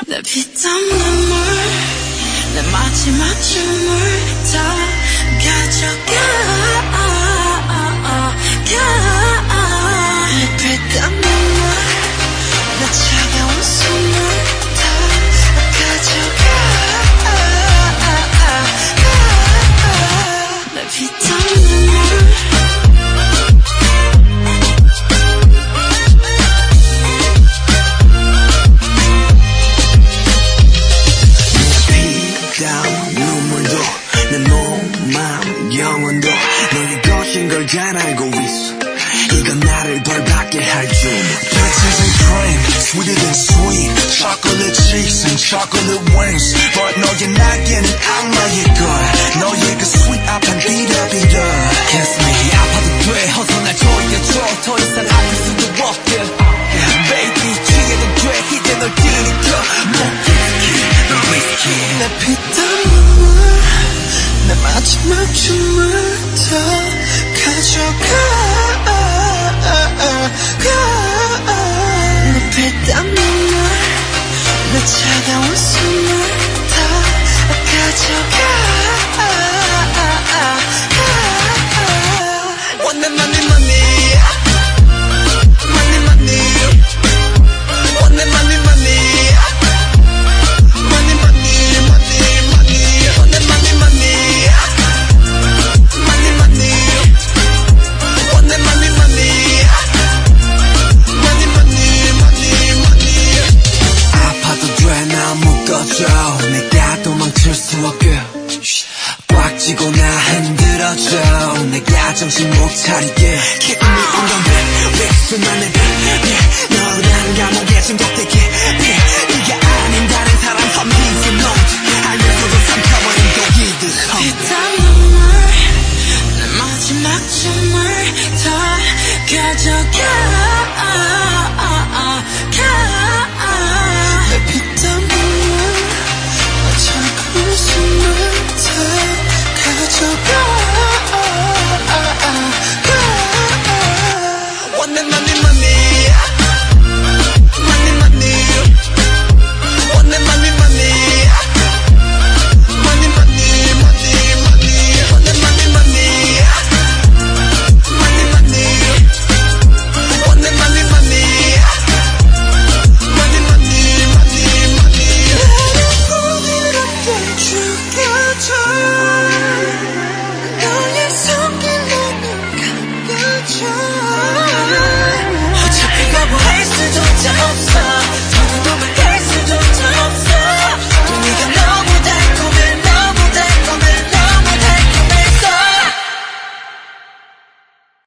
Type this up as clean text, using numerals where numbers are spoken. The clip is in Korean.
내 피땀 눈물 내 마지막 춤을 다 가져가 내 피땀 눈물 내 차가운 숨을 다 가져가 내 피땀 눈물 눈물도 내 몸, 마음, 영혼도 너의 것인 걸 잘 알고 있어. 이건 나를 벌받게 할 줄. Peaches and cream, sweeter than sweet. Chocolate cheeks and chocolate wings. But 너의 날개는 악마의 걸. 너의 그 sweet 앞은 비려비려. Kiss me 아파도 돼 어서 날 조여줘 더 이상 아플 수도 없게 Baby 취해도 돼 이제 널 들이켜 넌 whiskey 내 피땀 눈물 내 마지막 춤을 다 가져가 내 피땀 눈물 내 차가운 숨을 다 가져가 Want that money money money money Want that money money money money money money Want that money money money money Want that money money money money money money 아파도 돼 난 묶어줘 내가 도망칠 수 없게 꽉 쥐고 나 흔들어줘 내가 정신 못 차리게 Keep me on the back, back 수많은 너란 감옥에 중독되게